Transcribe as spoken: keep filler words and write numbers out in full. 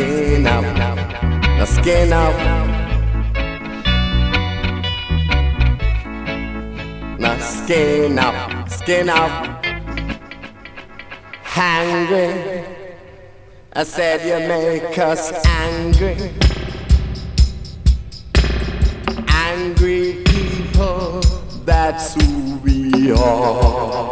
skin up, the skin up, the skin up, skin up. Hungry, I said you make us angry. Angry people, that's who we are.